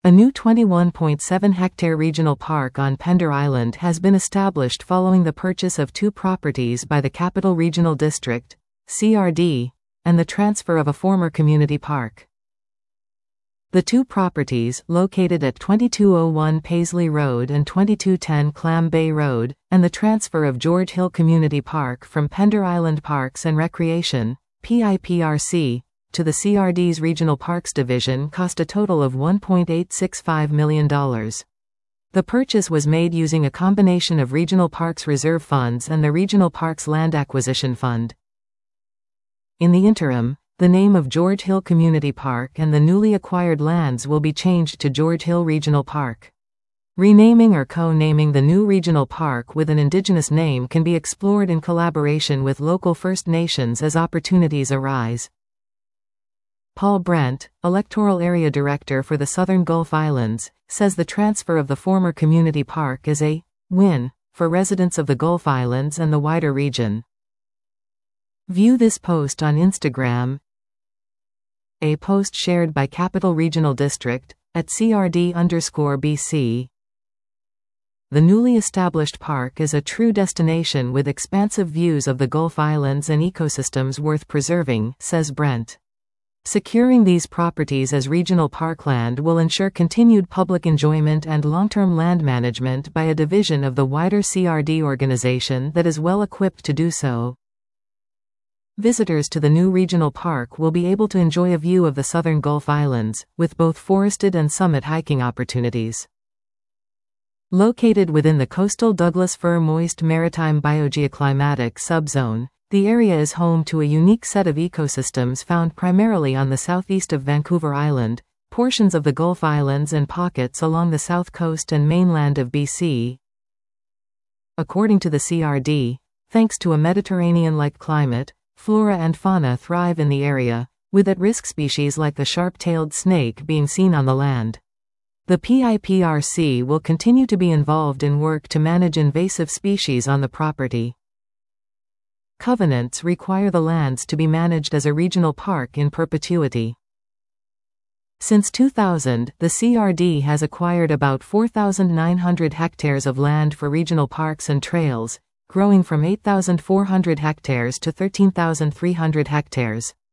A new 21.7-hectare regional park on Pender Island has been established following the purchase of 2 properties by the Capital Regional District, CRD, and the transfer of a former community park. The 2 properties, located at 2201 Paisley Road and 2210 Clam Bay Road, and the transfer of George Hill Community Park from Pender Island Parks and Recreation, PIPRC, to the CRD's Regional Parks Division cost a total of $1.865 million. The purchase was made using a combination of Regional Parks Reserve Funds and the Regional Parks Land Acquisition Fund. In the interim, the name of George Hill Community Park and the newly acquired lands will be changed to George Hill Regional Park. Renaming or co-naming the new regional park with an indigenous name can be explored in collaboration with local First Nations as opportunities arise. Paul Brent, Electoral Area Director for the Southern Gulf Islands, says the transfer of the former community park is a win for residents of the Gulf Islands and the wider region. View this post on Instagram. A post shared by Capital Regional District at CRD_BC. The newly established park is a true destination with expansive views of the Gulf Islands and ecosystems worth preserving, says Brent. Securing these properties as regional parkland will ensure continued public enjoyment and long-term land management by a division of the wider CRD organization that is well equipped to do so. Visitors to the new regional park will be able to enjoy a view of the southern Gulf Islands, with both forested and summit hiking opportunities. Located within the coastal Douglas Fir moist maritime biogeoclimatic subzone, the area is home to a unique set of ecosystems found primarily on the southeast of Vancouver Island, portions of the Gulf Islands and pockets along the south coast and mainland of BC. According to the CRD, thanks to a Mediterranean-like climate, flora and fauna thrive in the area, with at-risk species like the sharp-tailed snake being seen on the land. The PIPRC will continue to be involved in work to manage invasive species on the property. Covenants require the lands to be managed as a regional park in perpetuity. Since 2000, the CRD has acquired about 4,900 hectares of land for regional parks and trails, growing from 8,400 hectares to 13,300 hectares.